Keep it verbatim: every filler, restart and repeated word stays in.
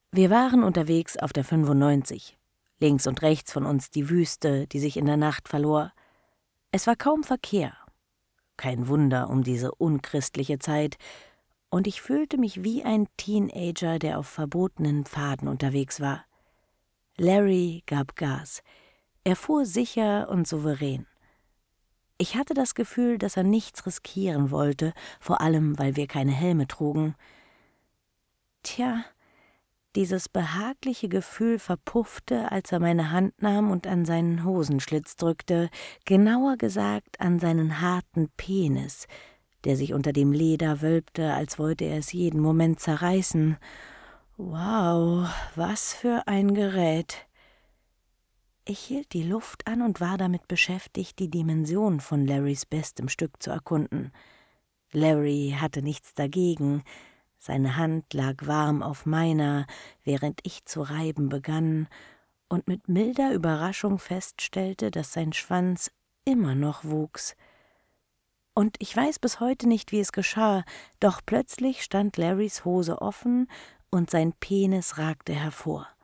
Wir waren unterwegs auf der fünfundneunzig. Links und rechts von uns die Wüste, die sich in der Nacht verlor. Es war kaum Verkehr. Kein Wunder um diese unchristliche Zeit, und ich fühlte mich wie ein Teenager, der auf verbotenen Pfaden unterwegs war. Larry gab Gas. Er fuhr sicher und souverän. Ich hatte das Gefühl, dass er nichts riskieren wollte, vor allem, weil wir keine Helme trugen. Tja, dieses behagliche Gefühl verpuffte, als er meine Hand nahm und an seinen Hosenschlitz drückte, genauer gesagt an seinen harten Penis, der sich unter dem Leder wölbte, als wollte er es jeden Moment zerreißen. Wow, was für ein Gerät! Ich hielt die Luft an und war damit beschäftigt, die Dimension von Larrys bestem Stück zu erkunden. Larry hatte nichts dagegen. Seine Hand lag warm auf meiner, während ich zu reiben begann und mit milder Überraschung feststellte, dass sein Schwanz immer noch wuchs. Und ich weiß bis heute nicht, wie es geschah, doch plötzlich stand Larrys Hose offen und sein Penis ragte hervor.